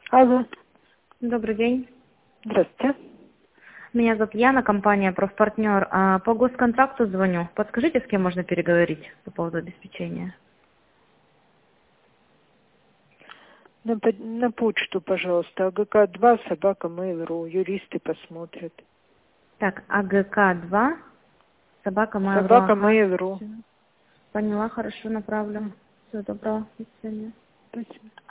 Алло. Добрый день. Здравствуйте. Меня зовут Яна, компания «Профпартнер». По госконтракту звоню. Подскажите, с кем можно переговорить по поводу обеспечения? На почту, пожалуйста. АГК-2 @mail.ru. Юристы посмотрят. Так, АГК-2, собака Mail.ru. Ага. @mail.ru. Поняла, хорошо, направлю. Всего доброго. До свидания. Спасибо.